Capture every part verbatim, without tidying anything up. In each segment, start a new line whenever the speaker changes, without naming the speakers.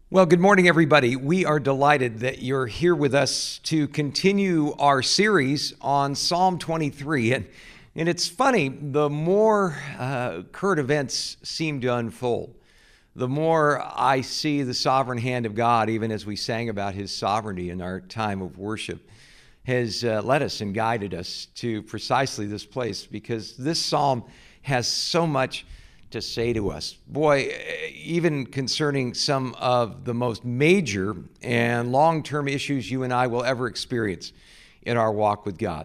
Well, good morning, everybody. We are delighted that you're here with us to continue our series on Psalm twenty-three. And, and it's funny, the more uh, current events seem to unfold, the more I see the sovereign hand of God, even as we sang about his sovereignty in our time of worship, has uh, led us and guided us to precisely this place, because this psalm has so much to say to us. Boy, even concerning some of the most major and long-term issues you and I will ever experience in our walk with God.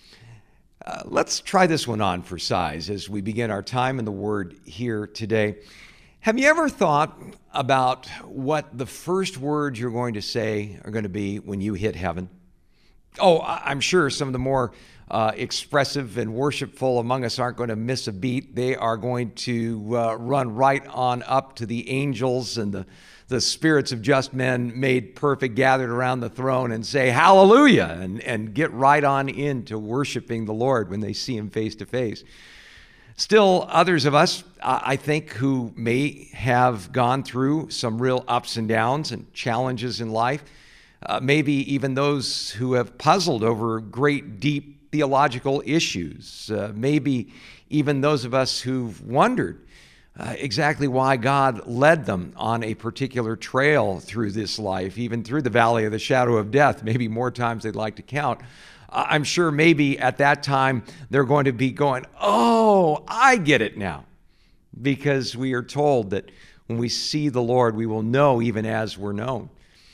Uh, let's try this one on for size as we begin our time in the Word here today. Have you ever thought about what the first words you're going to say are going to be when you hit heaven? Oh, I'm sure some of the more uh, expressive and worshipful among us aren't going to miss a beat. They are going to uh, run right on up to the angels and the, the spirits of just men made perfect gathered around the throne and say hallelujah and, and get right on into worshiping the Lord when they see him face to face. Still, others of us, I think, who may have gone through some real ups and downs and challenges in life, Uh, maybe even those who have puzzled over great, deep theological issues, uh, maybe even those of us who've wondered uh, exactly why God led them on a particular trail through this life, even through the valley of the shadow of death, maybe more times they'd like to count. Uh, I'm sure maybe at that time they're going to be going, oh, I get it now, because we are told that when we see the Lord, we will know even as we're known.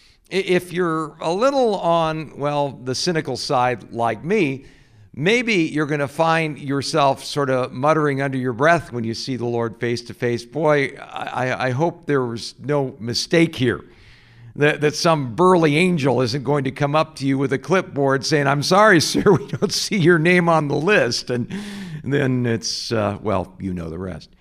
If you're a little on, well, the cynical side like me, maybe you're going to find yourself sort of muttering under your breath when you see the Lord face to face. Boy, I, I hope there was no mistake here, that, that some burly angel isn't going to come up to you with a clipboard saying, I'm sorry, sir, we don't see your name on the list. And, and then it's, uh, well, you know the rest.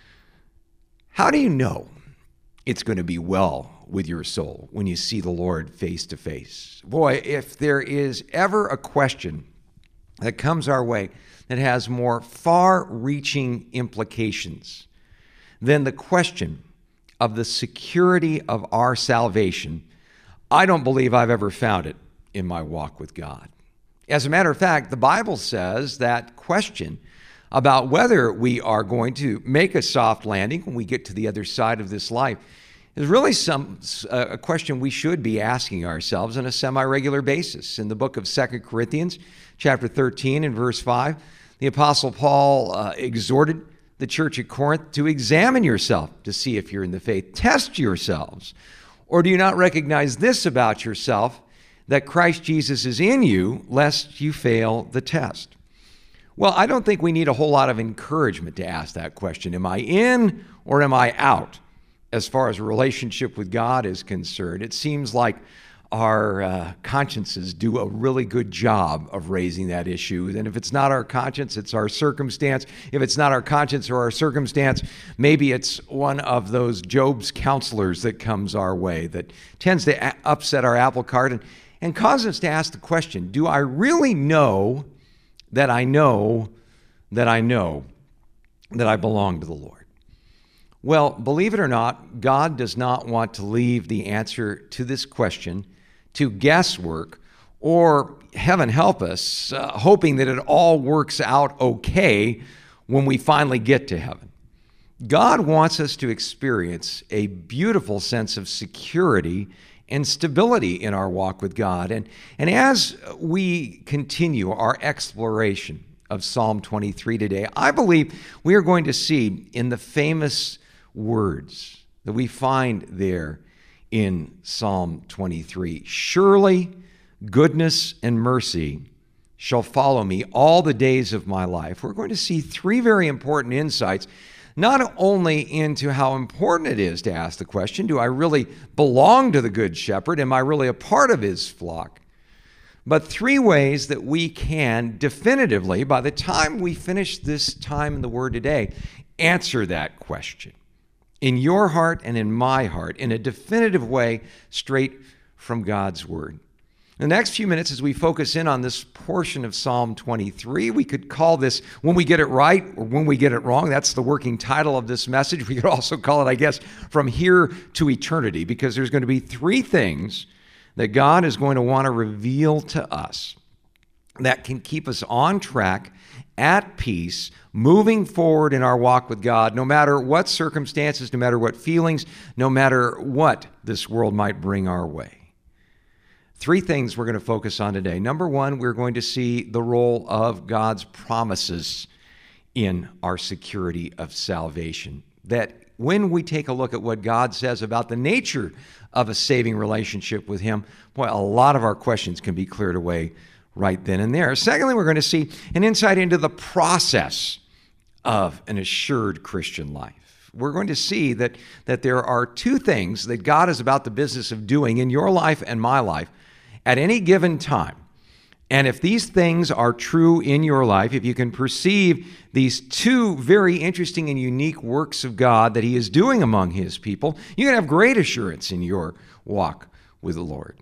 How do you know it's going to be well with your soul when you see the Lord face to face? Boy, if there is ever a question that comes our way that has more far-reaching implications than the question of the security of our salvation, I don't believe I've ever found it in my walk with God. As a matter of fact, the Bible says that question about whether we are going to make a soft landing when we get to the other side of this life is really some uh, a question we should be asking ourselves on a semi-regular basis. In the book of Second Corinthians, chapter thirteen and verse five, the Apostle Paul uh, exhorted the church at Corinth to examine yourself to see if you're in the faith. Test yourselves. Or do you not recognize this about yourself, that Christ Jesus is in you, lest you fail the test? Well, I don't think we need a whole lot of encouragement to ask that question. Am I in or am I out? As far as a relationship with God is concerned, it seems like our uh, consciences do a really good job of raising that issue. And if it's not our conscience, it's our circumstance. If it's not our conscience or our circumstance, maybe it's one of those Job's counselors that comes our way that tends to a- upset our apple cart and, and cause us to ask the question, do I really know that I know that I know that I belong to the Lord? Well, believe it or not, God does not want to leave the answer to this question to guesswork or, heaven help us, uh, hoping that it all works out okay when we finally get to heaven. God wants us to experience a beautiful sense of security and stability in our walk with God. And, and as we continue our exploration of Psalm twenty-three today, I believe we are going to see in the famous words that we find there in Psalm twenty-three, surely goodness and mercy shall follow me all the days of my life. We're going to see three very important insights, not only into how important it is to ask the question, do I really belong to the Good Shepherd? Am I really a part of his flock? But three ways that we can definitively, by the time we finish this time in the Word today, answer that question in your heart and in my heart, in a definitive way, straight from God's Word. The next few minutes, as we focus in on this portion of Psalm twenty-three, we could call this When We Get It Right or When We Get It Wrong. That's the working title of this message. We could also call it, I guess, From Here to Eternity, because there's going to be three things that God is going to want to reveal to us that can keep us on track, at peace, moving forward in our walk with God, no matter what circumstances, no matter what feelings, no matter what this world might bring our way. Three things we're going to focus on today. Number one, we're going to see the role of God's promises in our security of salvation. That when we take a look at what God says about the nature of a saving relationship with Him, boy, a lot of our questions can be cleared away right then and there. Secondly, we're going to see an insight into the process of an assured Christian life. We're going to see that, that there are two things that God is about the business of doing in your life and my life at any given time. And if these things are true in your life, if you can perceive these two very interesting and unique works of God that He is doing among His people, you can have great assurance in your walk with the Lord.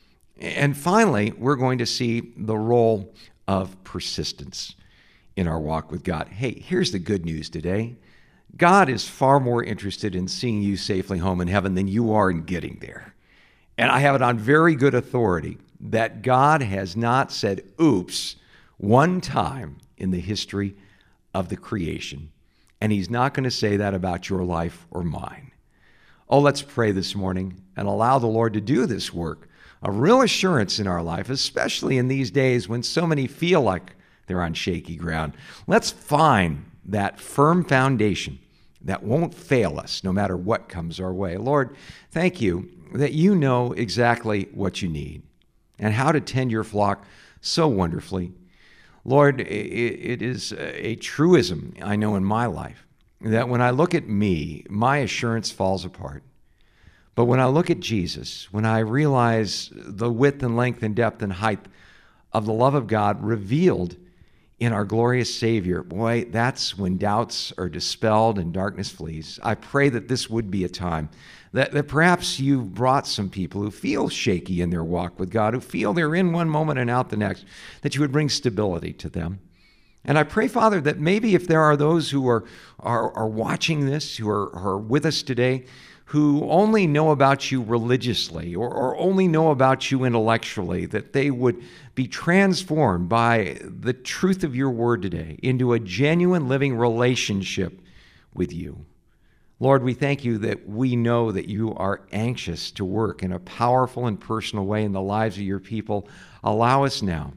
And finally, we're going to see the role of persistence in our walk with God. Hey, here's the good news today. God is far more interested in seeing you safely home in heaven than you are in getting there. And I have it on very good authority that God has not said oops one time in the history of the creation. And He's not going to say that about your life or mine. Oh, let's pray this morning and allow the Lord to do this work, a real assurance in our life, especially in these days when so many feel like they're on shaky ground. Let's find that firm foundation that won't fail us no matter what comes our way. Lord, thank you that you know exactly what you need and how to tend your flock so wonderfully. Lord, it is a truism I know in my life that when I look at me, my assurance falls apart. But when I look at Jesus, when I realize the width and length and depth and height of the love of God revealed in our glorious Savior, boy, that's when doubts are dispelled and darkness flees. I pray that this would be a time that, that perhaps you've brought some people who feel shaky in their walk with God, who feel they're in one moment and out the next, that you would bring stability to them. And I pray, Father, that maybe if there are those who are, are, are watching this, who are, are with us today, who only know about you religiously or, or only know about you intellectually, that they would be transformed by the truth of your word today into a genuine living relationship with you. Lord, we thank you that we know that you are anxious to work in a powerful and personal way in the lives of your people. Allow us now,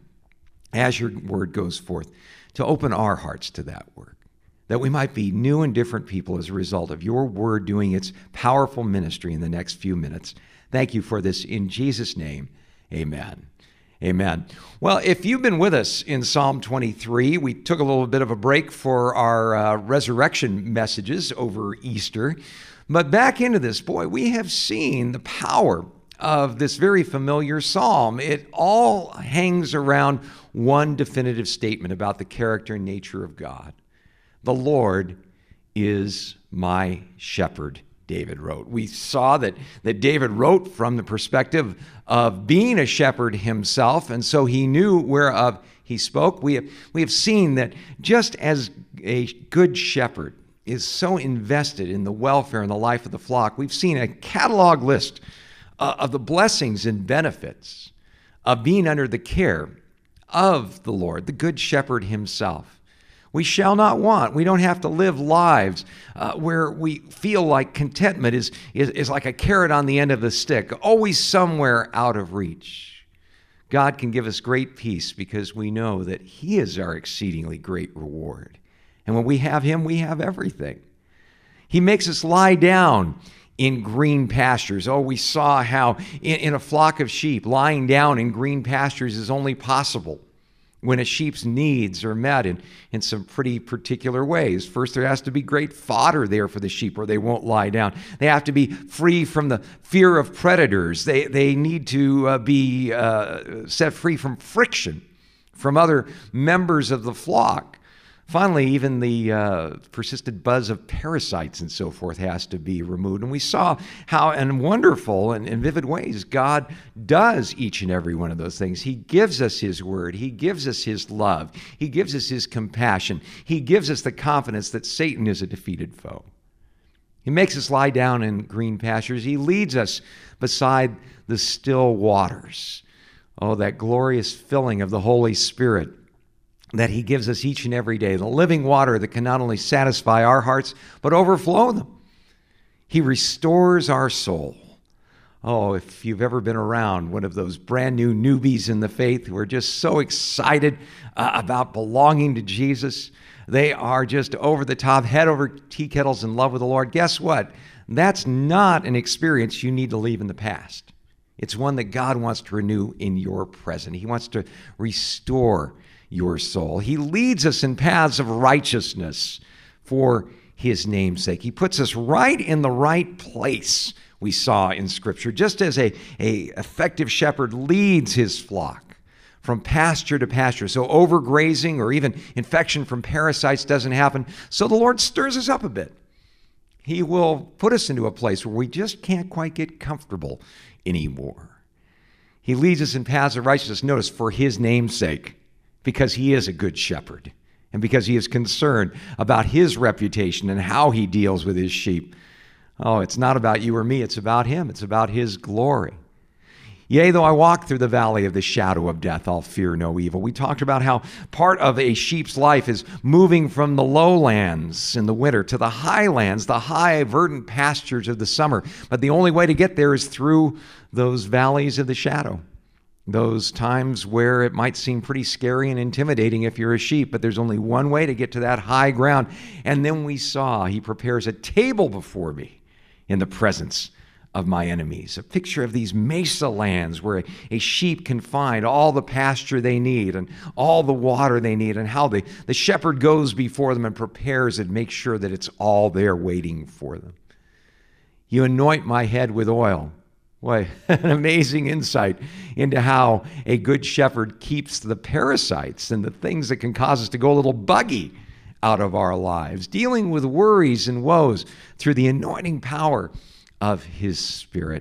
as your word goes forth, to open our hearts to that work, that we might be new and different people as a result of your word doing its powerful ministry in the next few minutes. Thank you for this in Jesus' name. Amen. Amen. Well, if you've been with us in Psalm twenty-three, we took a little bit of a break for our uh, resurrection messages over Easter. But back into this, boy, we have seen the power of this very familiar psalm. It all hangs around one definitive statement about the character and nature of God. The Lord is my shepherd, David wrote. We saw that, that David wrote from the perspective of being a shepherd himself, and so he knew whereof he spoke. We have, we have seen that just as a good shepherd is so invested in the welfare and the life of the flock, we've seen a catalog list uh, of the blessings and benefits of being under the care of the Lord, the good shepherd himself. We shall not want. We don't have to live lives uh, where we feel like contentment is, is, is like a carrot on the end of the stick, always somewhere out of reach. God can give us great peace because we know that He is our exceedingly great reward. And when we have Him, we have everything. He makes us lie down in green pastures. Oh, we saw how in, in a flock of sheep, lying down in green pastures is only possible when a sheep's needs are met in, in some pretty particular ways. First, there has to be great fodder there for the sheep or they won't lie down. They have to be free from the fear of predators. They, they need to uh, be uh, set free from friction from other members of the flock. Finally, even the uh, persistent buzz of parasites and so forth has to be removed. And we saw how, in wonderful and in vivid ways, God does each and every one of those things. He gives us His word. He gives us His love. He gives us His compassion. He gives us the confidence that Satan is a defeated foe. He makes us lie down in green pastures. He leads us beside the still waters. Oh, that glorious filling of the Holy Spirit that He gives us each and every day, the living water that can not only satisfy our hearts, but overflow them. He restores our soul. Oh, if you've ever been around one of those brand new newbies in the faith who are just so excited uh, about belonging to Jesus, they are just over the top, head over tea kettles in love with the Lord. Guess what? That's not an experience you need to leave in the past. It's one that God wants to renew in your present. He wants to restore your soul. He leads us in paths of righteousness for His name's sake. He puts us right in the right place, we saw in Scripture. Just as a, a effective shepherd leads his flock from pasture to pasture, so overgrazing or even infection from parasites doesn't happen, so the Lord stirs us up a bit. He will put us into a place where we just can't quite get comfortable anymore. He leads us in paths of righteousness, notice, for His name's sake, because He is a good shepherd and because He is concerned about His reputation and how He deals with His sheep. Oh, it's not about you or me. It's about Him. It's about His glory. Yea, though I walk through the valley of the shadow of death, I'll fear no evil. We talked about how part of a sheep's life is moving from the lowlands in the winter to the highlands, the high, verdant pastures of the summer. But the only way to get there is through those valleys of the shadow. Those times where it might seem pretty scary and intimidating if you're a sheep, but there's only one way to get to that high ground. And then we saw He prepares a table before me in the presence of my enemies. A picture of these mesa lands where a, a sheep can find all the pasture they need and all the water they need, and how the, the shepherd goes before them and prepares it, makes sure that it's all there waiting for them. You anoint my head with oil. Boy, an amazing insight into how a good shepherd keeps the parasites and the things that can cause us to go a little buggy out of our lives, dealing with worries and woes through the anointing power of His Spirit.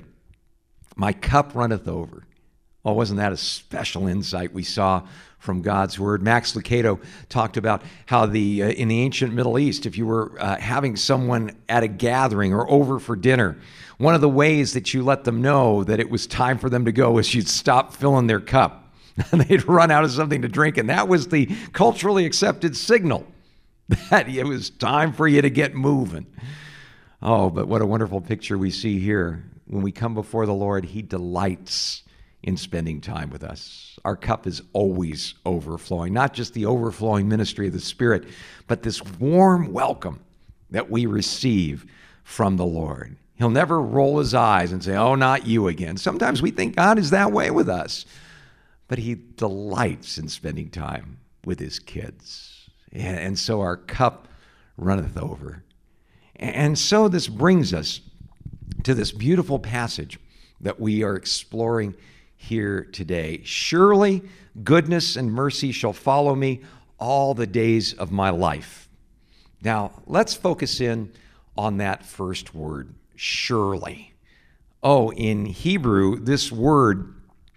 My cup runneth over. Oh, wasn't that a special insight we saw from God's Word? Max Lucado talked about how the uh, in the ancient Middle East, if you were uh, having someone at a gathering or over for dinner, one of the ways that you let them know that it was time for them to go is you'd stop filling their cup. They'd run out of something to drink, and that was the culturally accepted signal that it was time for you to get moving. Oh, but what a wonderful picture we see here. When we come before the Lord, He delights in spending time with us. Our cup is always overflowing, not just the overflowing ministry of the Spirit, but this warm welcome that we receive from the Lord. He'll never roll His eyes and say, oh, not you again. Sometimes we think God is that way with us, but He delights in spending time with His kids. And so our cup runneth over. And so this brings us to this beautiful passage that we are exploring here today. Surely goodness and mercy shall follow me all the days of my life. Now, let's focus in on that first word, surely. Oh, in Hebrew, this word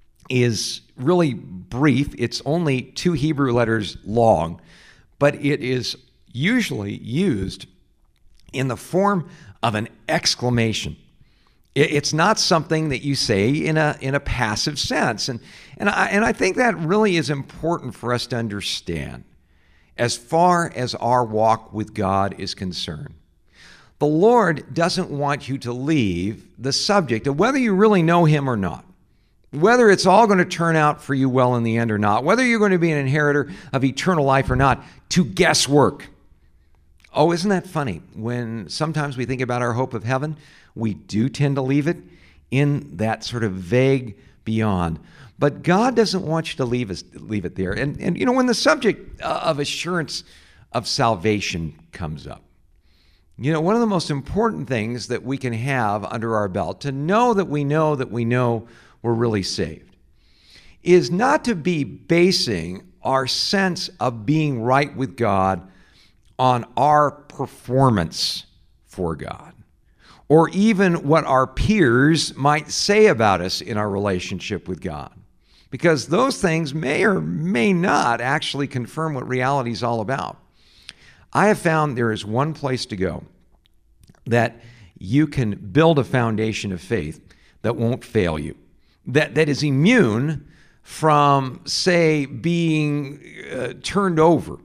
is really brief. It's only two Hebrew letters long, but it is usually used in the form of an exclamation. It's not something that you say in a in a passive sense. And, and, I, and I think that really is important for us to understand as far as our walk with God is concerned. The Lord doesn't want you to leave the subject of whether you really know Him or not, whether it's all going to turn out for you well in the end or not, whether you're going to be an inheritor of eternal life or not, to guesswork. Oh, isn't that funny? When sometimes we think about our hope of heaven, we do tend to leave it in that sort of vague beyond. But God doesn't want you to leave us, leave it there. And, and, you know, when the subject of assurance of salvation comes up, you know, one of the most important things that we can have under our belt to know that we know that we know we're really saved is not to be basing our sense of being right with God on our performance for God, or even what our peers might say about us in our relationship with God, because those things may or may not actually confirm what reality is all about. I have found there is one place to go that you can build a foundation of faith that won't fail you, that, that is immune from, say, being uh, turned over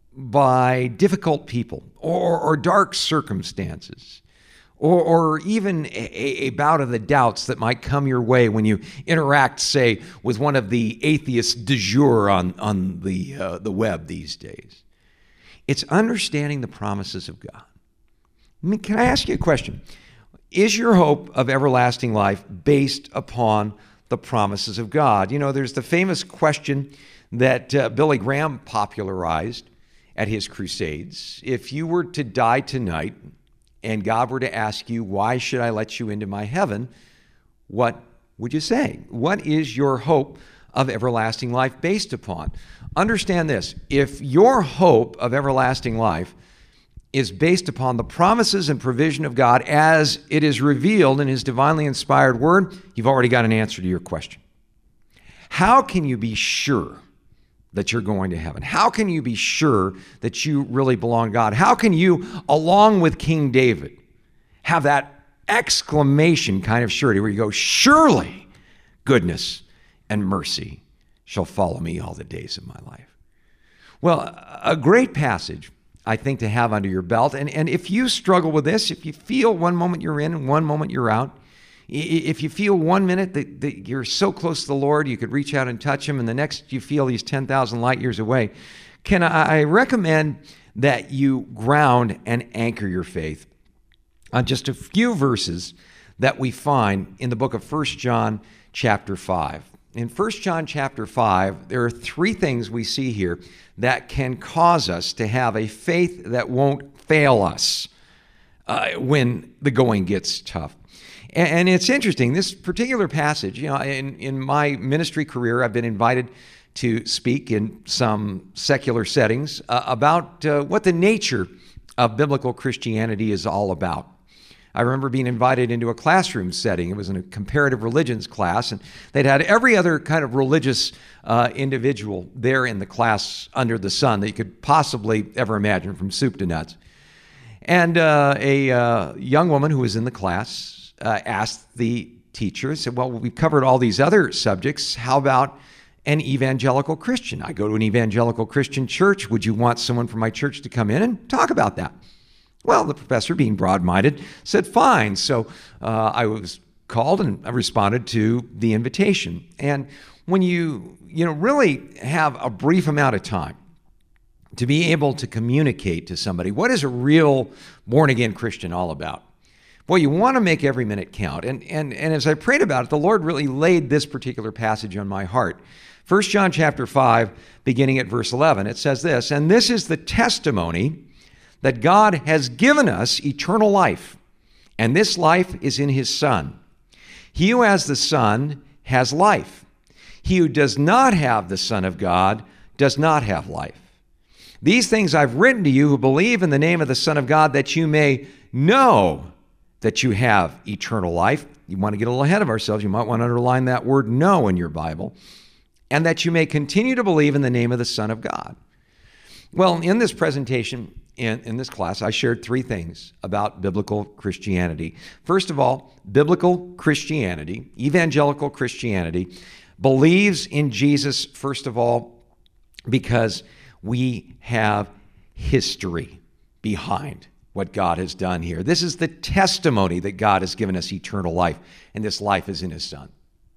by difficult people or, or dark circumstances, or, or even a, a bout of the doubts that might come your way when you interact, say, with one of the atheists du jour on, on the, uh, the web these days. It's understanding the promises of God. I mean, can I ask you a question? Is your hope of everlasting life based upon the promises of God? You know, there's the famous question that uh, Billy Graham popularized at his crusades. If you were to die tonight and God were to ask you, why should I let you into my heaven? What would you say? What is your hope of everlasting life based upon? Understand this: if your hope of everlasting life is based upon the promises and provision of God as it is revealed in his divinely inspired word, you've already got an answer to your question. How can you be sure that you're going to heaven? How can you be sure that you really belong to God? How can you, along with King David, have that exclamation kind of surety where you go, surely goodness and mercy shall follow me all the days of my life? Well, a great passage, I think, to have under your belt. And, and if you struggle with this, if you feel one moment you're in and one moment you're out, if you feel one minute that, that you're so close to the Lord, you could reach out and touch him, and the next you feel he's ten thousand light years away, can I, I recommend that you ground and anchor your faith on just a few verses that we find in the book of First John chapter five. In First John chapter five, there are three things we see here that can cause us to have a faith that won't fail us uh, when the going gets tough. And, and it's interesting, this particular passage, you know, in, in my ministry career, I've been invited to speak in some secular settings uh, about uh, what the nature of biblical Christianity is all about. I remember being invited into a classroom setting. It was in a comparative religions class, and they'd had every other kind of religious uh, individual there in the class under the sun that you could possibly ever imagine, from soup to nuts. And uh, a uh, young woman who was in the class uh, asked the teacher, said, well, we've covered all these other subjects. How about an evangelical Christian? I go to an evangelical Christian church. Would you want someone from my church to come in and talk about that? Well, the professor, being broad-minded, said, fine. So uh, I was called and I responded to the invitation. And when you, you know, really have a brief amount of time to be able to communicate to somebody, what is a real born-again Christian all about? Boy, you want to make every minute count. And, and, and as I prayed about it, the Lord really laid this particular passage on my heart. First John chapter five, beginning at verse eleven, it says this, and this is the testimony that God has given us eternal life, and this life is in his Son. He who has the Son has life. He who does not have the Son of God does not have life. These things I've written to you who believe in the name of the Son of God, that you may know that you have eternal life. You want to get a little ahead of ourselves. You might want to underline that word know in your Bible. And that you may continue to believe in the name of the Son of God. Well, in this presentation, in, in this class, I shared three things about biblical Christianity. First of all, biblical Christianity, evangelical Christianity, believes in Jesus, first of all, because we have history behind what God has done here. This is the testimony that God has given us eternal life, and this life is in his Son.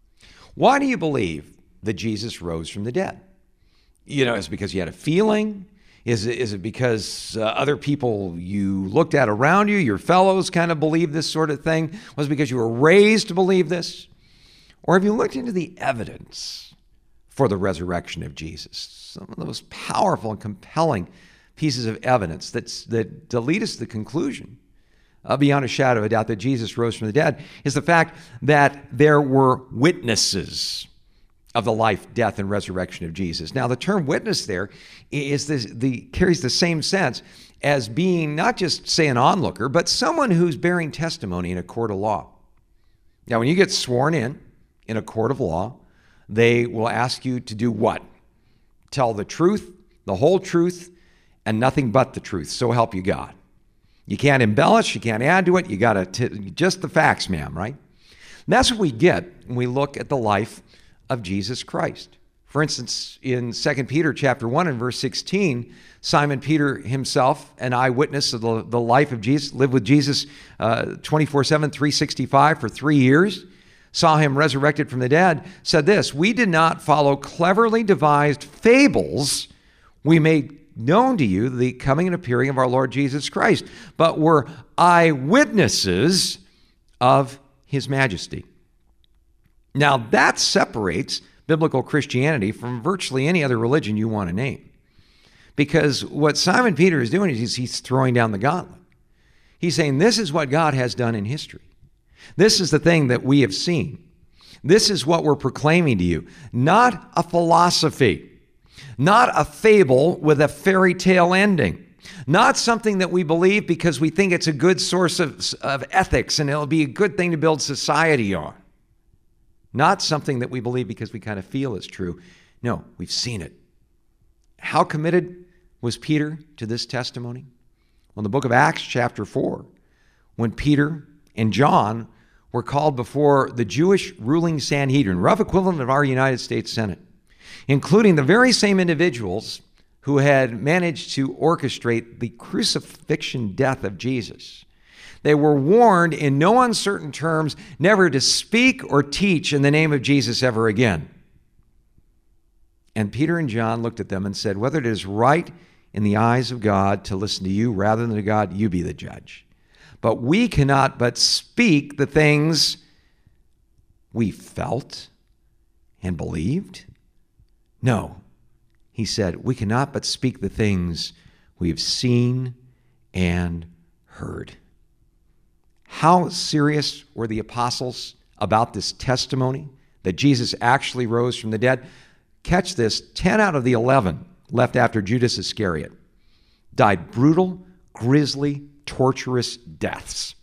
Why do you believe that Jesus rose from the dead? You know, is it because you had a feeling? Is it, is it because uh, other people you looked at around you, your fellows, kind of believe this sort of thing? Was it because you were raised to believe this? Or have you looked into the evidence for the resurrection of Jesus? Some of the most powerful and compelling pieces of evidence that's, that, that lead us to the conclusion, uh, beyond a shadow of a doubt, that Jesus rose from the dead, is the fact that there were witnesses of the life, death, and resurrection of Jesus. Now, the term witness there is this, the carries the same sense as being not just, say, an onlooker, but someone who's bearing testimony in a court of law. Now, when you get sworn in in a court of law, they will ask you to do what? Tell the truth, the whole truth, and nothing but the truth. So help you God. You can't embellish, you can't add to it. You got to just the facts, ma'am, right? And that's what we get when we look at the life of Jesus Christ. For instance, in Second Peter chapter one and verse sixteen, Simon Peter himself, an eyewitness of the, the life of Jesus, lived with Jesus uh, twenty-four seven, three sixty-five for three years, saw him resurrected from the dead, said this, "We did not follow cleverly devised fables we made known to you the coming and appearing of our Lord Jesus Christ, but were eyewitnesses of his majesty." Now that separates biblical Christianity from virtually any other religion you want to name. Because what Simon Peter is doing is he's throwing down the gauntlet. He's saying, this is what God has done in history. This is the thing that we have seen. This is what we're proclaiming to you. Not a philosophy, not a fable with a fairy tale ending, not something that we believe because we think it's a good source of, of ethics and it'll be a good thing to build society on. Not something that we believe because we kind of feel is true. No, we've seen it. How committed was Peter to this testimony? Well, in the book of Acts chapter four, when Peter and John were called before the Jewish ruling Sanhedrin, rough equivalent of our United States Senate, including the very same individuals who had managed to orchestrate the crucifixion death of Jesus. They were warned in no uncertain terms never to speak or teach in the name of Jesus ever again. And Peter and John looked at them and said, whether it is right in the eyes of God to listen to you rather than to God, you be the judge. But we cannot but speak the things we felt and believed. No, he said, we cannot but speak the things we have seen and heard. How serious were the apostles about this testimony that Jesus actually rose from the dead? Catch this, ten out of the eleven left after Judas Iscariot died brutal, grisly, torturous deaths.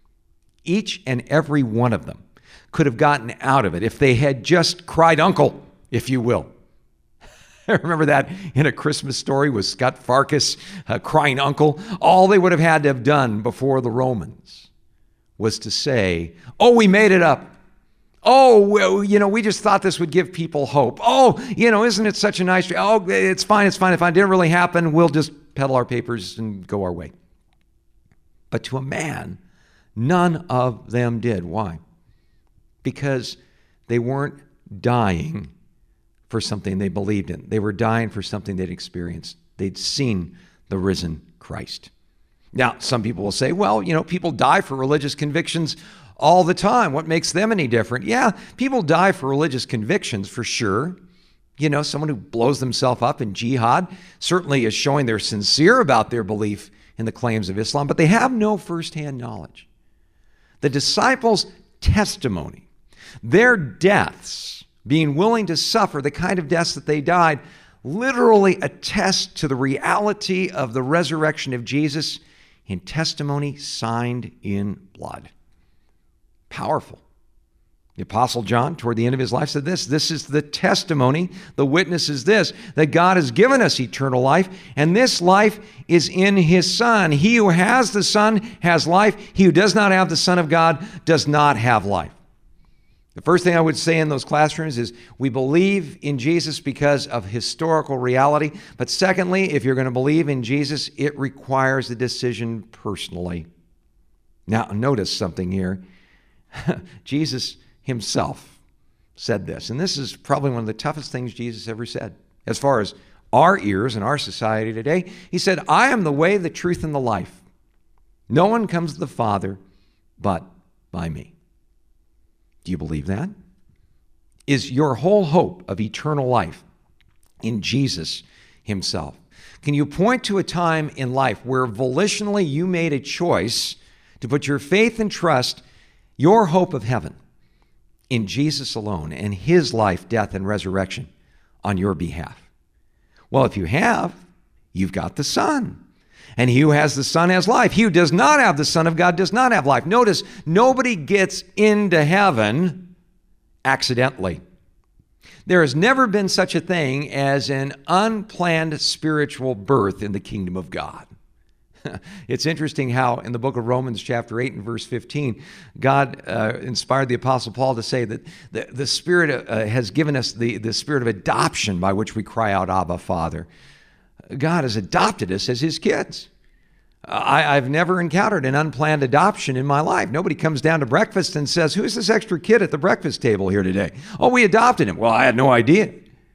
Each and every one of them could have gotten out of it if they had just cried uncle, if you will. Remember that in A Christmas Story with Scott Farkas uh, crying uncle? All they would have had to have done before the Romans was to say, oh, we made it up. Oh, well, you know, we just thought this would give people hope. Oh, you know, isn't it such a nice, oh, it's fine, it's fine. If it didn't really happen, we'll just peddle our papers and go our way. But to a man, none of them did. Why? Because they weren't dying for something they believed in. They were dying for something they'd experienced. They'd seen the risen Christ. Now, some people will say, well, you know, people die for religious convictions all the time. What makes them any different? Yeah, people die for religious convictions for sure. You know, someone who blows themselves up in jihad certainly is showing they're sincere about their belief in the claims of Islam, but they have no firsthand knowledge. The disciples' testimony, their deaths, being willing to suffer the kind of deaths that they died, literally attest to the reality of the resurrection of Jesus in testimony signed in blood. Powerful. The Apostle John, toward the end of his life, said this, this is the testimony, the witness is this, that God has given us eternal life, and this life is in his Son. He who has the Son has life. He who does not have the Son of God does not have life. The first thing I would say in those classrooms is we believe in Jesus because of historical reality. But secondly, if you're going to believe in Jesus, it requires a decision personally. Now, notice something here. Jesus himself said this, and this is probably one of the toughest things Jesus ever said as far as our ears and our society today. He said, I am the way, the truth, and the life. No one comes to the Father but by me. Do you believe that? Is your whole hope of eternal life in Jesus himself? Can you point to a time in life where volitionally you made a choice to put your faith and trust, your hope of heaven, in Jesus alone and his life, death, and resurrection on your behalf? Well, if you have, you've got the Son. And he who has the Son has life. He who does not have the Son of God does not have life. Notice, nobody gets into heaven accidentally. There has never been such a thing as an unplanned spiritual birth in the kingdom of God. It's interesting how in the book of Romans chapter eight and verse fifteen, God uh, inspired the Apostle Paul to say that the, the Spirit uh, has given us the, the spirit of adoption by which we cry out, Abba, Father. God has adopted us as his kids. I, I've never encountered an unplanned adoption in my life. Nobody comes down to breakfast and says, who's this extra kid at the breakfast table here today? Oh, we adopted him. Well, I had no idea.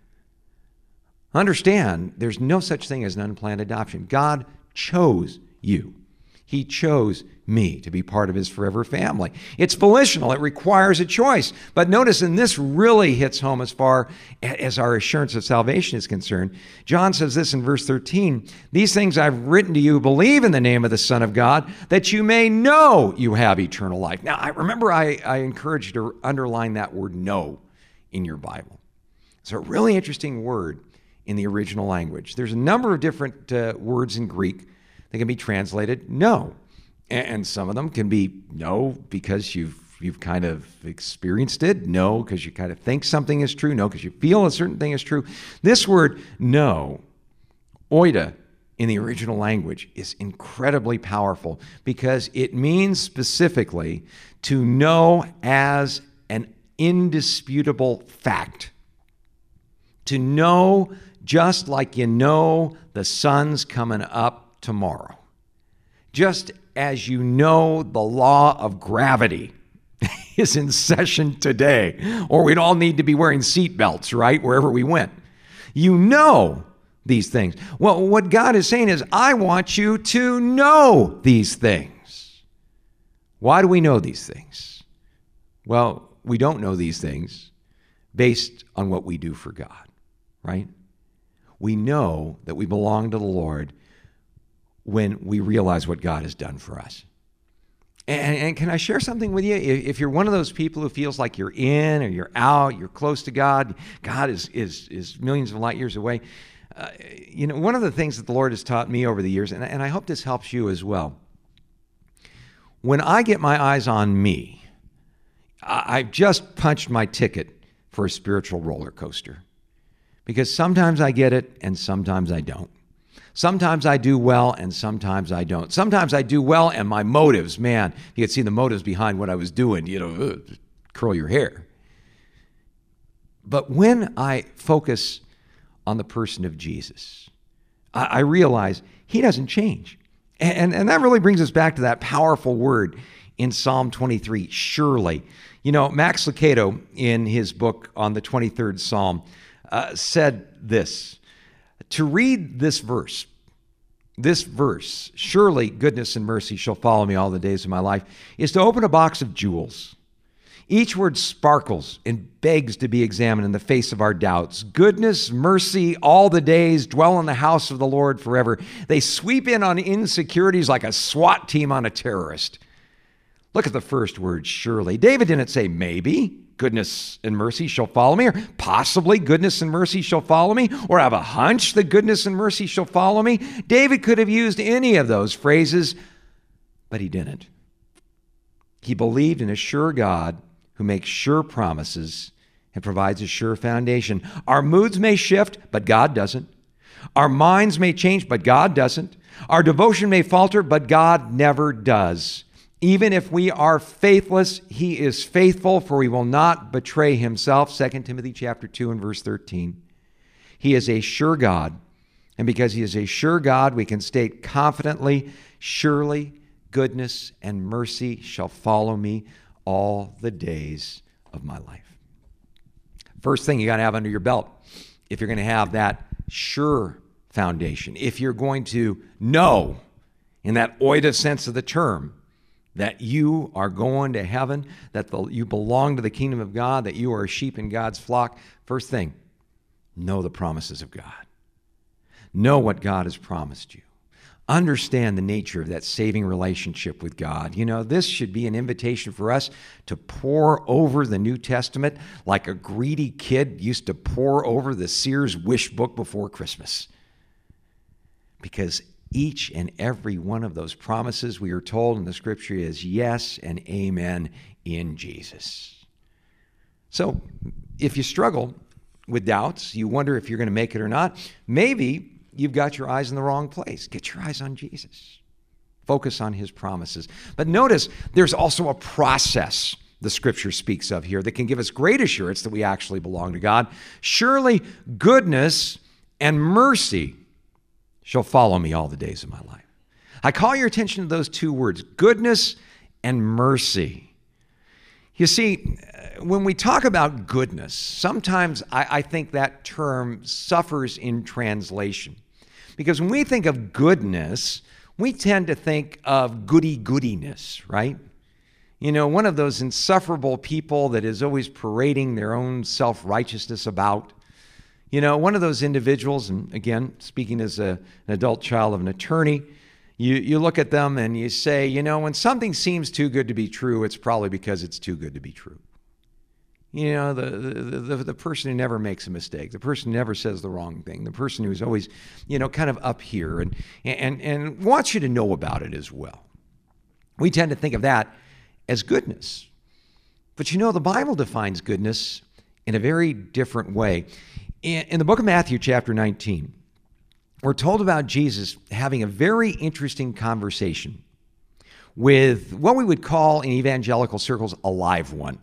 Understand, there's no such thing as an unplanned adoption. God chose you. He chose me to be part of his forever family. It's volitional. It requires a choice. But notice, and this really hits home as far as our assurance of salvation is concerned. John says this in verse thirteen, these things I've written to you who believe in the name of the Son of God, that you may know you have eternal life. Now, I remember I, I encourage you to underline that word know in your Bible. It's a really interesting word in the original language. There's a number of different uh, words in Greek that can be translated know. And some of them can be no because you've you've kind of experienced it. No, because you kind of think something is true. No, because you feel a certain thing is true. This word know, oida, in the original language is incredibly powerful because it means specifically to know as an indisputable fact. To know just like you know the sun's coming up tomorrow. Just as you know the law of gravity is in session today, or we'd all need to be wearing seatbelts, right, wherever we went. You know these things. Well, what God is saying is, I want you to know these things. Why do we know these things? Well, we don't know these things based on what we do for God, right? We know that we belong to the Lord when we realize what God has done for us. And, and can I share something with you? If you're one of those people who feels like you're in or you're out, you're close to God, God is is is millions of light years away. Uh, you know, one of the things that the Lord has taught me over the years, and, and I hope this helps you as well, when I get my eyes on me, I, I've just punched my ticket for a spiritual roller coaster. Because sometimes I get it and sometimes I don't. Sometimes I do well and sometimes I don't. Sometimes I do well and my motives, man, you could see the motives behind what I was doing, you know, ugh, curl your hair. But when I focus on the person of Jesus, I, I realize he doesn't change. And, and, and that really brings us back to that powerful word in Psalm twenty-three, surely. You know, Max Lucado, in his book on the twenty-third Psalm, uh, said this. To read this verse, this verse, surely goodness and mercy shall follow me all the days of my life, is to open a box of jewels. Each word sparkles and begs to be examined in the face of our doubts. Goodness, mercy, all the days, dwell in the house of the Lord forever. They sweep in on insecurities like a SWAT team on a terrorist. Look at the first word, surely. David didn't say maybe. Goodness and mercy shall follow me, or possibly goodness and mercy shall follow me, or have a hunch that goodness and mercy shall follow me. David could have used any of those phrases, but he didn't. He believed in a sure God who makes sure promises and provides a sure foundation. Our moods may shift, but God doesn't. Our minds may change, but God doesn't. Our devotion may falter, but God never does. Even if we are faithless, he is faithful, for he will not betray himself. Second Timothy chapter two and verse thirteen. He is a sure God, and because he is a sure God, we can state confidently, surely goodness and mercy shall follow me all the days of my life. First thing you got to have under your belt, if you're going to have that sure foundation, if you're going to know in that oida sense of the term, that you are going to heaven, that the, you belong to the kingdom of God, that you are a sheep in God's flock. First thing, know the promises of God. Know what God has promised you. Understand the nature of that saving relationship with God. You know, this should be an invitation for us to pour over the New Testament like a greedy kid used to pour over the Sears wish book before Christmas. Because each and every one of those promises, we are told in the Scripture, is yes and amen in Jesus. So if you struggle with doubts, you wonder if you're going to make it or not, maybe you've got your eyes in the wrong place. Get your eyes on Jesus. Focus on his promises. But notice there's also a process the Scripture speaks of here that can give us great assurance that we actually belong to God. Surely goodness and mercy shall follow me all the days of my life. I call your attention to those two words, goodness and mercy. You see, when we talk about goodness, sometimes I, I think that term suffers in translation. Because when we think of goodness, we tend to think of goody-goodiness, right? You know, one of those insufferable people that is always parading their own self-righteousness about. You know, one of those individuals, and again, speaking as a, an adult child of an attorney, you, you look at them and you say, you know, when something seems too good to be true, it's probably because it's too good to be true. You know, the, the, the, the person who never makes a mistake, the person who never says the wrong thing, the person who's always, you know, kind of up here and, and, and wants you to know about it as well. We tend to think of that as goodness. But you know, the Bible defines goodness in a very different way. In, in the book of Matthew, chapter nineteen, we're told about Jesus having a very interesting conversation with what we would call in evangelical circles a live one.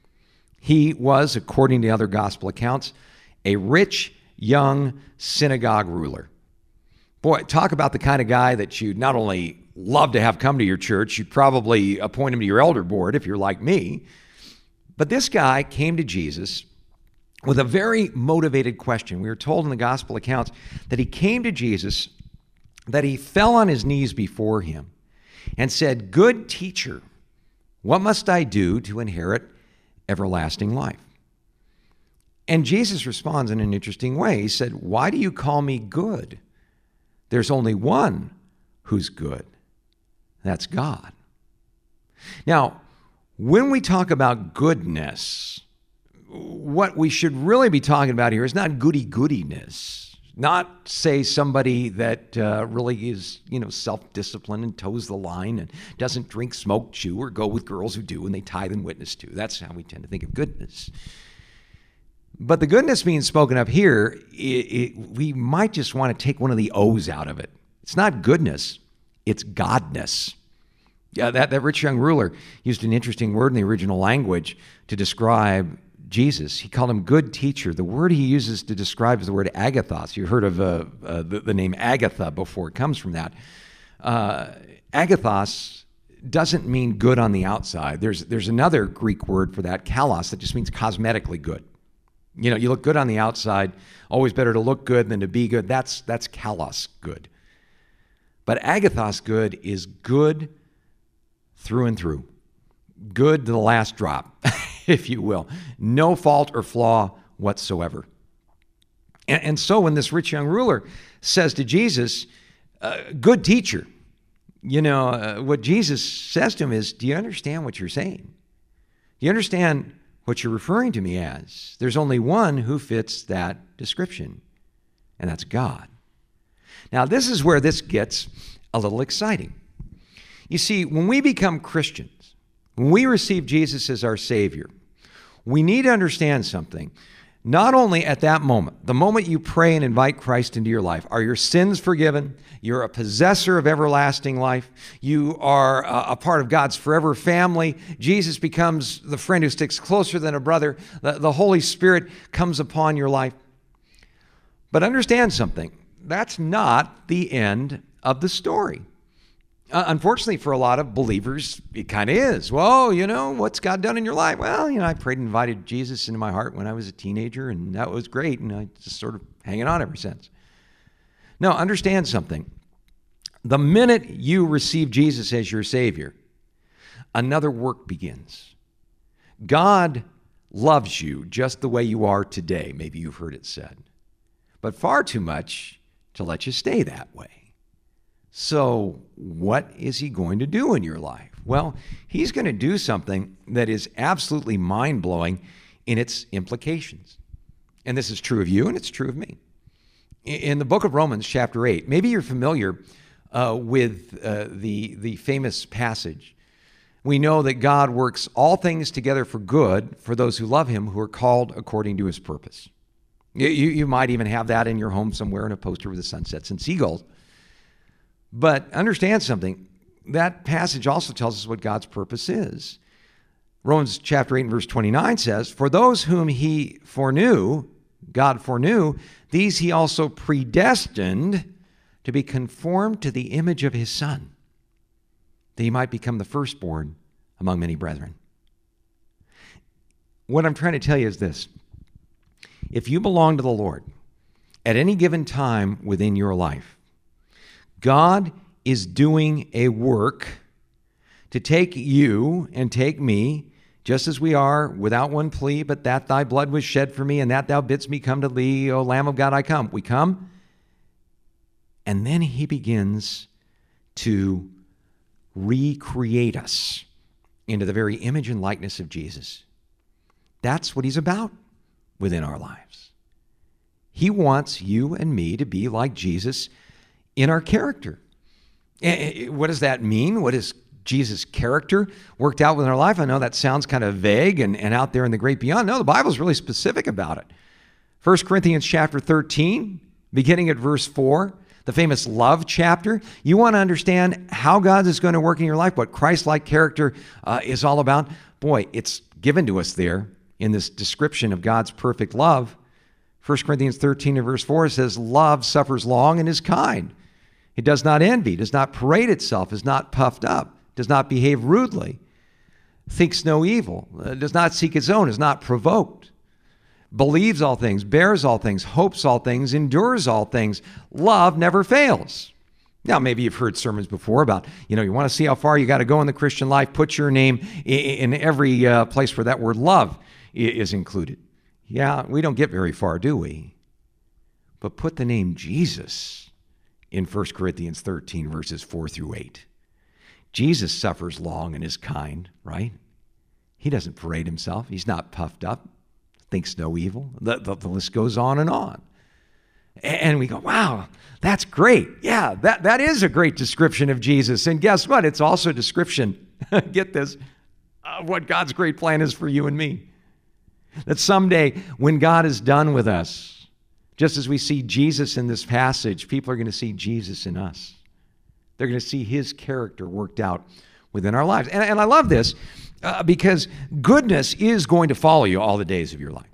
He was, according to other gospel accounts, a rich, young synagogue ruler. Boy, talk about the kind of guy that you'd not only love to have come to your church, you'd probably appoint him to your elder board if you're like me. But this guy came to Jesus with a very motivated question. We are told in the gospel accounts that he came to Jesus, that he fell on his knees before him and said, "Good teacher, what must I do to inherit everlasting life?" And Jesus responds in an interesting way. He said, "Why do you call me good? There's only one who's good. That's God." Now, when we talk about goodness, what we should really be talking about here is not goody-goodiness, not, say, somebody that uh, really is, you know, self-disciplined and toes the line and doesn't drink, smoke, chew, or go with girls who do and they tithe and witness to. That's how we tend to think of goodness. But the goodness being spoken of here, it, it, we might just want to take one of the O's out of it. It's not goodness, it's godness. Yeah, that, that rich young ruler used an interesting word in the original language to describe Jesus. He called him good teacher. The word he uses to describe is the word agathos. You heard of uh, uh, the, the name Agatha before. It comes from that. Uh, agathos doesn't mean good on the outside. There's, there's another Greek word for that, kalos, that just means cosmetically good. You know, you look good on the outside. Always better to look good than to be good. That's, that's kalos good. But agathos good is good through and through. Good to the last drop, if you will. No fault or flaw whatsoever. And, and so when this rich young ruler says to Jesus, uh, good teacher, you know, uh, what Jesus says to him is, do you understand what you're saying? Do you understand what you're referring to me as? There's only one who fits that description, and that's God. Now, this is where this gets a little exciting. You see, when we become Christians, when we receive Jesus as our Savior, we need to understand something. Not only at that moment, the moment you pray and invite Christ into your life, are your sins forgiven? You're a possessor of everlasting life. You are a part of God's forever family. Jesus becomes the friend who sticks closer than a brother. The, the Holy Spirit comes upon your life. But understand something. That's not the end of the story. Uh, unfortunately, for a lot of believers, it kind of is. Well, you know, what's God done in your life? Well, you know, I prayed and invited Jesus into my heart when I was a teenager, and that was great, and I just sort of hanging on ever since. No, understand something. The minute you receive Jesus as your Savior, another work begins. God loves you just the way you are today. Maybe you've heard it said, but far too much to let you stay that way. So what is he going to do in your life? Well, he's going to do something that is absolutely mind-blowing in its implications. And this is true of you, and it's true of me. In the book of Romans, chapter eight, maybe you're familiar uh, with uh, the, the famous passage. We know that God works all things together for good for those who love him, who are called according to his purpose. You, you might even have that in your home somewhere in a poster with the sunsets and seagulls. But understand something. That passage also tells us what God's purpose is. Romans chapter eight and verse twenty-nine says, "For those whom he foreknew, God foreknew, these he also predestined to be conformed to the image of his Son, that he might become the firstborn among many brethren." What I'm trying to tell you is this. If you belong to the Lord at any given time within your life, God is doing a work to take you and take me, just as we are, without one plea, but that thy blood was shed for me, and that thou bidst me come to thee, O Lamb of God, I come. We come, and then he begins to recreate us into the very image and likeness of Jesus. That's what he's about within our lives. He wants you and me to be like Jesus in our character. What does that mean? What is Jesus' character worked out within our life? I know that sounds kind of vague and, and out there in the great beyond. No, the Bible's really specific about it. First Corinthians chapter thirteen, beginning at verse four, the famous love chapter. You want to understand how God is going to work in your life, what Christ-like character uh, is all about? Boy, it's given to us there in this description of God's perfect love. First Corinthians thirteen and verse four says, "Love suffers long and is kind. It does not envy, does not parade itself, is not puffed up, does not behave rudely, thinks no evil, uh, does not seek its own, is not provoked, believes all things, bears all things, hopes all things, endures all things. Love never fails." Now, maybe you've heard sermons before about, you know, you want to see how far you got to go in the Christian life, put your name in, in every uh, place where that word love is included. Yeah, we don't get very far, do we? But put the name Jesus in First Corinthians thirteen, verses four through eight. Jesus suffers long and is kind, right? He doesn't parade himself. He's not puffed up, thinks no evil. The, the, the list goes on and on. And we go, wow, that's great. Yeah, that, that is a great description of Jesus. And guess what? It's also a description, get this, of what God's great plan is for you and me. That someday when God is done with us, just as we see Jesus in this passage, people are going to see Jesus in us. They're going to see his character worked out within our lives. And, and I love this uh, because goodness is going to follow you all the days of your life.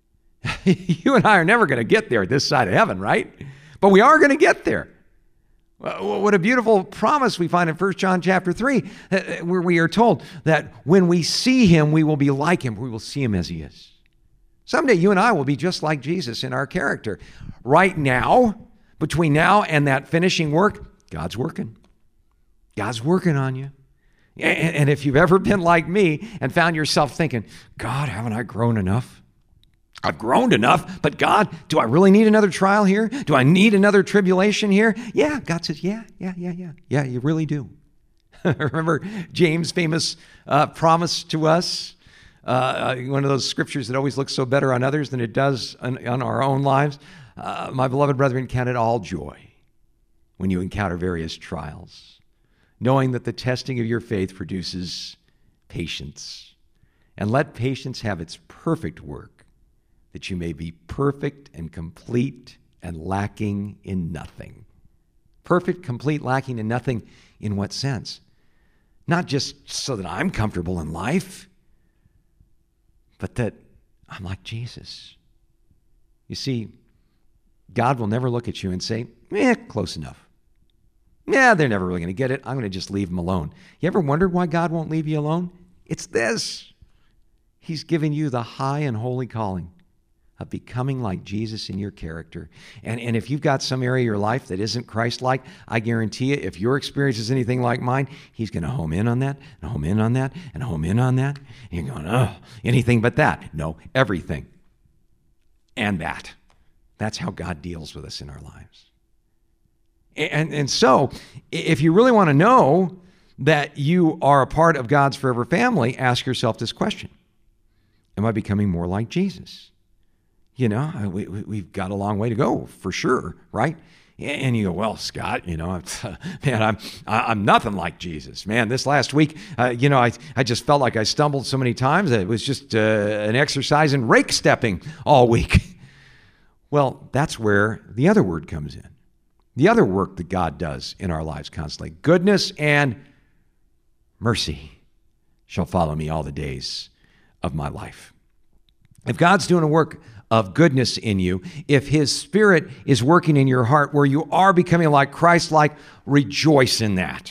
You and I are never going to get there this side of heaven, right? But we are going to get there. What a beautiful promise we find in First John chapter three, where we are told that when we see him, we will be like him. We will see him as he is. Someday you and I will be just like Jesus in our character. Right now, between now and that finishing work, God's working. God's working on you. And if you've ever been like me and found yourself thinking, God, haven't I grown enough? I've grown enough, but God, do I really need another trial here? Do I need another tribulation here? Yeah, God says, yeah, yeah, yeah, yeah. Yeah, you really do. Remember James' famous uh, promise to us? Uh, one of those scriptures that always looks so better on others than it does on, on our own lives. Uh, my beloved brethren, count it all joy when you encounter various trials, knowing that the testing of your faith produces patience. And let patience have its perfect work, that you may be perfect and complete and lacking in nothing. Perfect, complete, lacking in nothing in what sense? Not just so that I'm comfortable in life, but that I'm like Jesus. You see, God will never look at you and say, eh, close enough. Yeah, they're never really going to get it. I'm going to just leave them alone. You ever wondered why God won't leave you alone? It's this. He's given you the high and holy calling of becoming like Jesus in your character. And, and if you've got some area of your life that isn't Christ-like, I guarantee you, if your experience is anything like mine, he's going to home in on that, and home in on that, and home in on that. And you're going, oh, anything but that. No, everything. And that. That's how God deals with us in our lives. And, and so, if you really want to know that you are a part of God's forever family, ask yourself this question. Am I becoming more like Jesus? You know, we, we've got a long way to go, for sure, right? And you go, well, Scott, you know, man, I'm I'm nothing like Jesus. Man, this last week, uh, you know, I, I just felt like I stumbled so many times that it was just uh, an exercise in rake stepping all week. Well, that's where the other word comes in. The other work that God does in our lives constantly. Goodness and mercy shall follow me all the days of my life. If God's doing a work of goodness in you, if his Spirit is working in your heart where you are becoming like Christ-like, rejoice in that.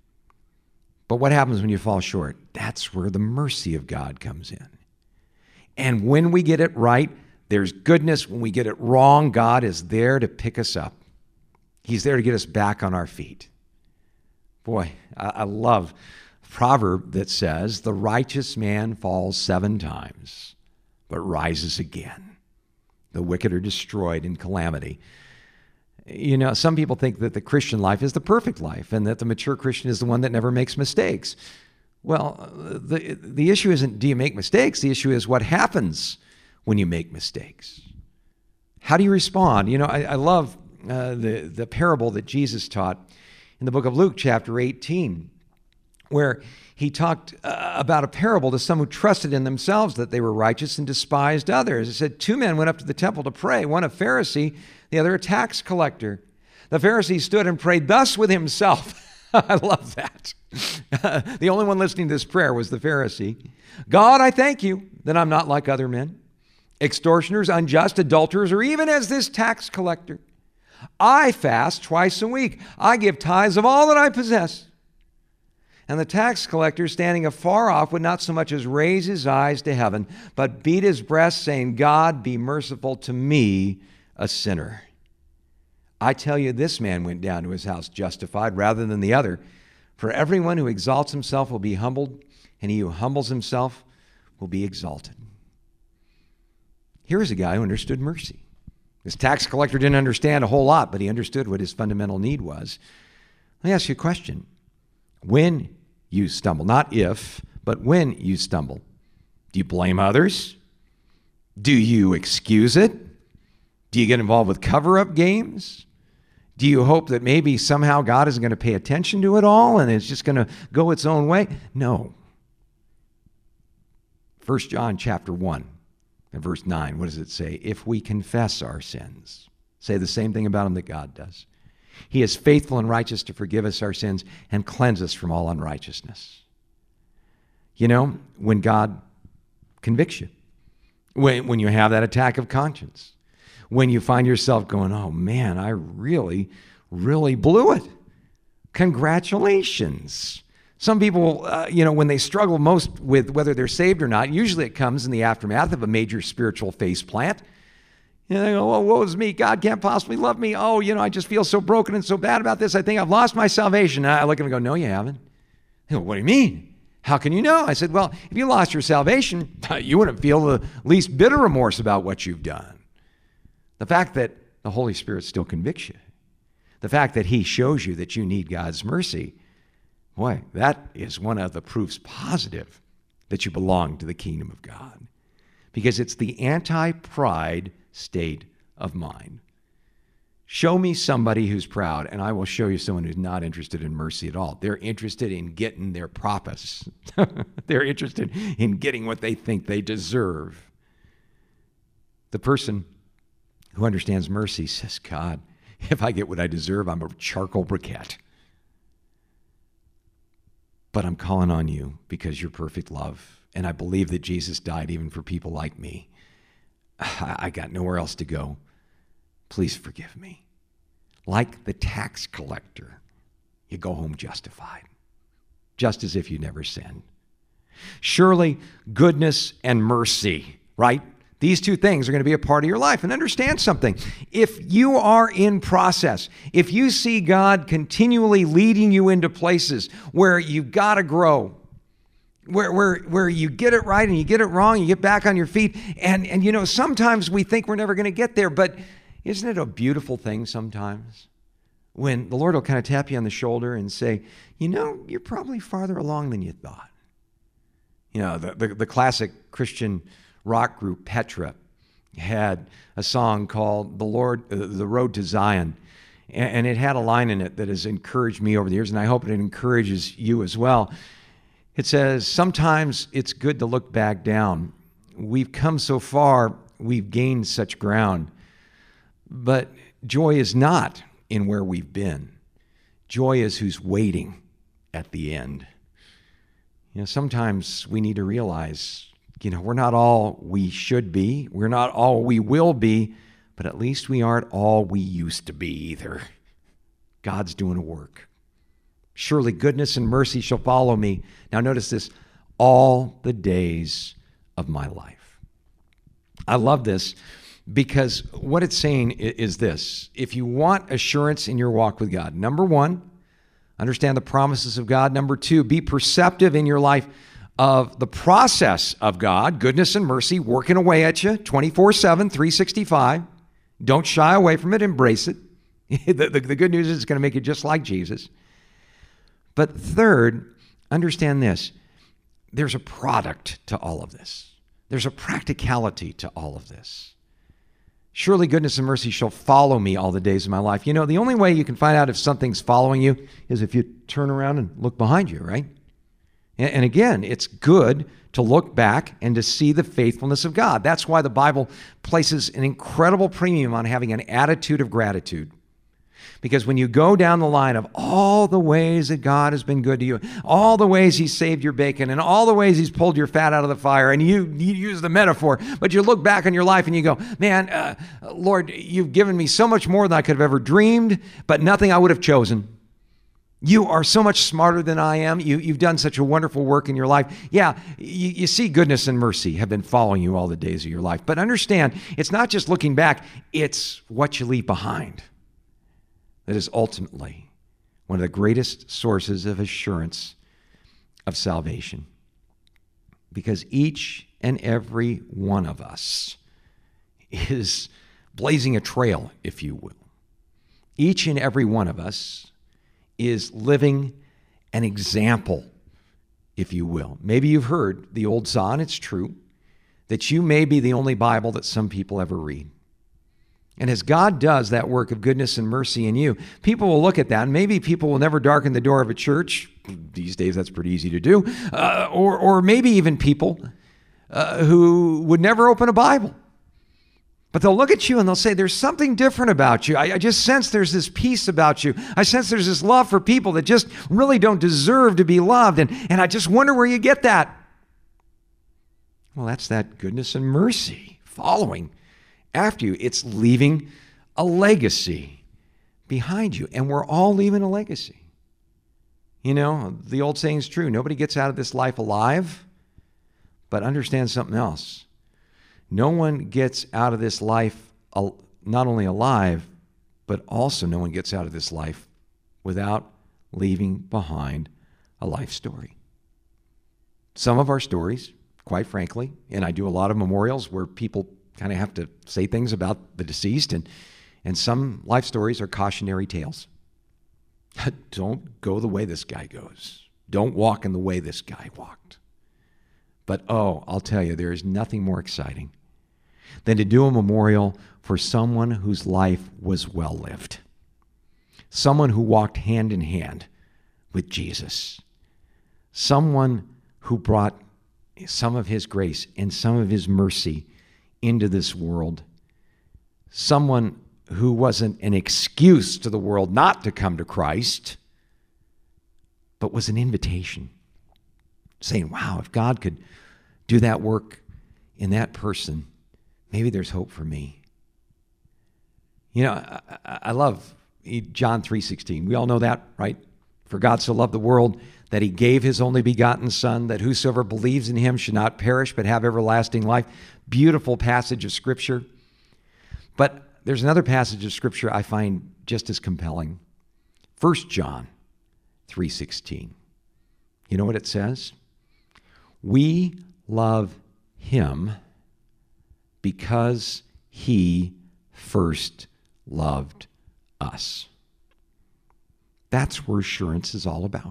But what happens when you fall short? That's where the mercy of God comes in. And when we get it right, there's goodness. When we get it wrong, God is there to pick us up. He's there to get us back on our feet. Boy, I, I love a proverb that says, the righteous man falls seven times, but rises again. The wicked are destroyed in calamity. You know, some people think that the Christian life is the perfect life and that the mature Christian is the one that never makes mistakes. Well, the, the issue isn't do you make mistakes? The issue is what happens when you make mistakes. How do you respond? You know, I, I love uh, the, the parable that Jesus taught in the book of Luke, chapter eighteen, where he talked uh, about a parable to some who trusted in themselves that they were righteous and despised others. He said, two men went up to the temple to pray, one a Pharisee, the other a tax collector. The Pharisee stood and prayed thus with himself. I love that. The only one listening to this prayer was the Pharisee. God, I thank you that I'm not like other men, extortioners, unjust, adulterers, or even as this tax collector. I fast twice a week. I give tithes of all that I possess. And the tax collector, standing afar off, would not so much as raise his eyes to heaven, but beat his breast, saying, God, be merciful to me, a sinner. I tell you, this man went down to his house justified rather than the other. For everyone who exalts himself will be humbled, and he who humbles himself will be exalted. Here is a guy who understood mercy. This tax collector didn't understand a whole lot, but he understood what his fundamental need was. Let me ask you a question. When you stumble, not if, but when you stumble, do you blame others? Do you excuse it? Do you get involved with cover-up games? Do you hope that maybe somehow God isn't going to pay attention to it all and it's just going to go its own way? No. First John chapter one and verse nine, what does it say? If we confess our sins, say the same thing about them that God does. He is faithful and righteous to forgive us our sins and cleanse us from all unrighteousness. You know, when God convicts you, when, when you have that attack of conscience, when you find yourself going, oh man, I really, really blew it. Congratulations. Some people, uh, you know, when they struggle most with whether they're saved or not, usually it comes in the aftermath of a major spiritual faceplant. You know, they go, oh, woe is me. God can't possibly love me. Oh, you know, I just feel so broken and so bad about this. I think I've lost my salvation. And I look at them and go, no, you haven't. They go, what do you mean? How can you know? I said, well, if you lost your salvation, you wouldn't feel the least bit of remorse about what you've done. The fact that the Holy Spirit still convicts you, the fact that he shows you that you need God's mercy, boy, that is one of the proofs positive that you belong to the kingdom of God. Because it's the anti-pride state of mind. Show me somebody who's proud, and I will show you someone who's not interested in mercy at all. They're interested in getting their propos. They're interested in getting what they think they deserve. The person who understands mercy says, God, if I get what I deserve, I'm a charcoal briquette. But I'm calling on you because you're perfect love, and I believe that Jesus died even for people like me. I got nowhere else to go. Please forgive me. Like the tax collector, you go home justified, just as if you never sinned. Surely goodness and mercy, right? These two things are going to be a part of your life. And understand something. If you are in process, if you see God continually leading you into places where you've got to grow, Where, where where you get it right and you get it wrong, you get back on your feet. And, and you know, sometimes we think we're never going to get there, but isn't it a beautiful thing sometimes when the Lord will kind of tap you on the shoulder and say, you know, you're probably farther along than you thought. You know, the, the, the classic Christian rock group Petra had a song called The Lord, uh, The Road to Zion. And it had a line in it that has encouraged me over the years, and I hope it encourages you as well. It says, sometimes it's good to look back down. We've come so far, we've gained such ground. But joy is not in where we've been. Joy is who's waiting at the end. You know, sometimes we need to realize, you know, we're not all we should be. We're not all we will be. But at least we aren't all we used to be either. God's doing a work. Surely goodness and mercy shall follow me. Now notice this, all the days of my life. I love this because what it's saying is this. If you want assurance in your walk with God, number one, understand the promises of God. Number two, be perceptive in your life of the process of God, goodness and mercy working away at you twenty-four seven, three sixty-five. Don't shy away from it. Embrace it. the, the, the good news is it's going to make you just like Jesus. But third, understand this. There's a product to all of this. There's a practicality to all of this. Surely goodness and mercy shall follow me all the days of my life. You know, the only way you can find out if something's following you is if you turn around and look behind you, right? And, and again, it's good to look back and to see the faithfulness of God. That's why the Bible places an incredible premium on having an attitude of gratitude. Because when you go down the line of all the ways that God has been good to you, all the ways he's saved your bacon, and all the ways he's pulled your fat out of the fire, and you, you use the metaphor, but you look back on your life and you go, man, uh, Lord, you've given me so much more than I could have ever dreamed, but nothing I would have chosen. You are so much smarter than I am. You, you've done such a wonderful work in your life. Yeah, you, you see goodness and mercy have been following you all the days of your life. But understand, it's not just looking back, it's what you leave behind that is ultimately one of the greatest sources of assurance of salvation. Because each and every one of us is blazing a trail, if you will. Each and every one of us is living an example, if you will. Maybe you've heard the old saw, and it's true, that you may be the only Bible that some people ever read. And as God does that work of goodness and mercy in you, people will look at that, and maybe people will never darken the door of a church. These days, that's pretty easy to do. Uh, or, or maybe even people uh, who would never open a Bible. But they'll look at you and they'll say, there's something different about you. I, I just sense there's this peace about you. I sense there's this love for people that just really don't deserve to be loved. And, and I just wonder where you get that. Well, that's that goodness and mercy following after you. It's leaving a legacy behind you. And we're all leaving a legacy. You know, the old saying is true. Nobody gets out of this life alive, but understand something else. No one gets out of this life not only alive, but also no one gets out of this life without leaving behind a life story. Some of our stories, quite frankly, and I do a lot of memorials where people kind of have to say things about the deceased, and, and some life stories are cautionary tales. Don't go the way this guy goes. Don't walk in the way this guy walked. But, oh, I'll tell you, there is nothing more exciting than to do a memorial for someone whose life was well lived. Someone who walked hand in hand with Jesus. Someone who brought some of his grace and some of his mercy into this world. Someone who wasn't an excuse to the world not to come to Christ, but was an invitation. Saying, wow, if God could do that work in that person, maybe there's hope for me. You know, I, I love John three sixteen. We all know that, right? For God so loved the world that he gave his only begotten Son, that whosoever believes in him should not perish but have everlasting life. Beautiful passage of Scripture. But there's another passage of Scripture I find just as compelling. First John three sixteen. You know what it says? We love him because he first loved us. That's where assurance is all about.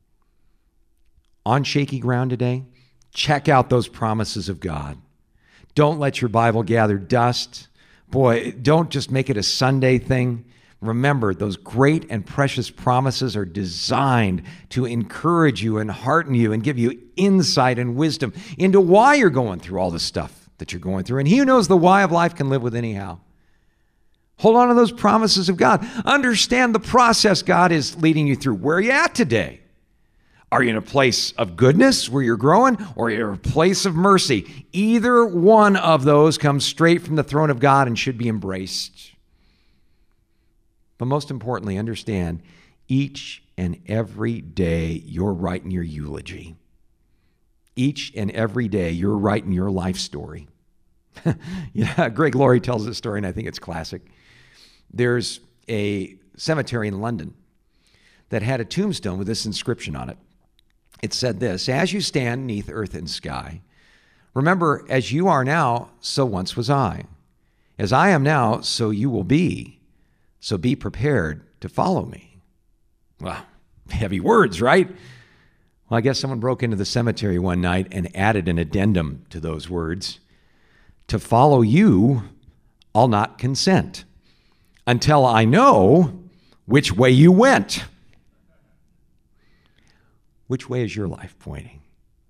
On shaky ground today, check out those promises of God. Don't let your Bible gather dust. Boy, don't just make it a Sunday thing. Remember, those great and precious promises are designed to encourage you and hearten you and give you insight and wisdom into why you're going through all the stuff that you're going through. And he who knows the why of life can live with anyhow. Hold on to those promises of God. Understand the process God is leading you through. Where are you at today? Are you in a place of goodness where you're growing, or are you in a place of mercy? Either one of those comes straight from the throne of God and should be embraced. But most importantly, understand each and every day you're writing your eulogy. Each and every day you're writing your life story. Yeah, Greg Laurie tells this story, and I think it's classic. There's a cemetery in London that had a tombstone with this inscription on it. It said this: as you stand neath earth and sky, remember, as you are now, so once was I. As I am now, so you will be. So be prepared to follow me. Well, heavy words, right? Well, I guess someone broke into the cemetery one night and added an addendum to those words. To follow you, I'll not consent until I know which way you went. Which way is your life pointing?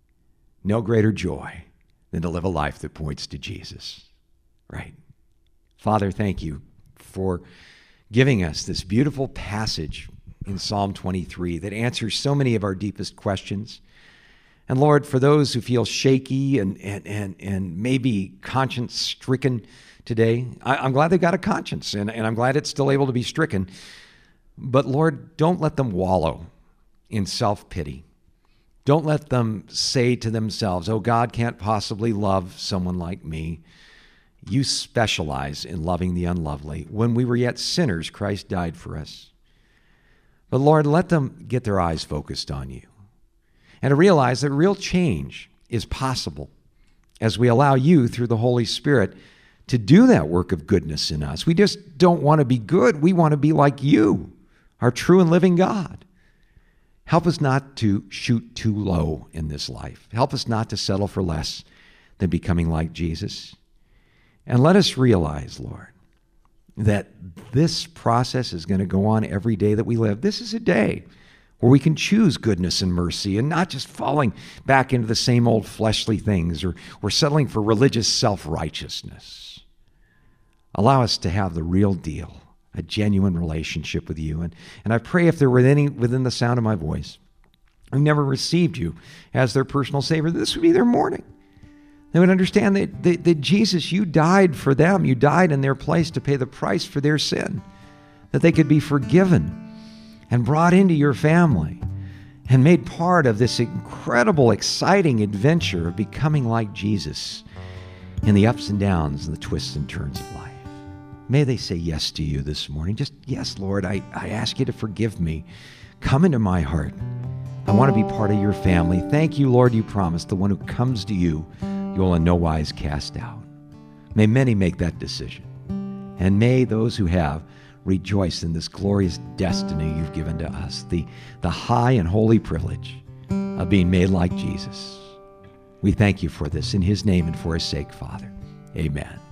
No greater joy than to live a life that points to Jesus, right? Father, thank you for giving us this beautiful passage in Psalm twenty-three that answers so many of our deepest questions. And Lord, for those who feel shaky and and and, and maybe conscience-stricken today, I, I'm glad they've got a conscience, and, and I'm glad it's still able to be stricken. But Lord, don't let them wallow in self-pity. Don't let them say to themselves, oh, God can't possibly love someone like me. You specialize in loving the unlovely. When we were yet sinners, Christ died for us. But Lord, let them get their eyes focused on you and to realize that real change is possible as we allow you through the Holy Spirit to do that work of goodness in us. We just don't want to be good. We want to be like you, our true and living God. Help us not to shoot too low in this life. Help us not to settle for less than becoming like Jesus. And let us realize, Lord, that this process is going to go on every day that we live. This is a day where we can choose goodness and mercy and not just falling back into the same old fleshly things or, or settling for religious self-righteousness. Allow us to have the real deal, a genuine relationship with you. And, and I pray if there were any within the sound of my voice who never received you as their personal Savior, this would be their morning. They would understand that, that, that Jesus, you died for them. You died in their place to pay the price for their sin, that they could be forgiven and brought into your family and made part of this incredible, exciting adventure of becoming like Jesus in the ups and downs and the twists and turns of life. May they say yes to you this morning. Just, yes, Lord, I, I ask you to forgive me. Come into my heart. I want to be part of your family. Thank you, Lord, you promised the one who comes to you, you will in no wise cast out. May many make that decision. And may those who have rejoice in this glorious destiny you've given to us, the, the high and holy privilege of being made like Jesus. We thank you for this in his name and for his sake, Father. Amen.